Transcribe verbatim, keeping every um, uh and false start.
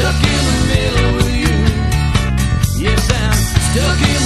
stuck in the middle with you. Yes, I'm stuck in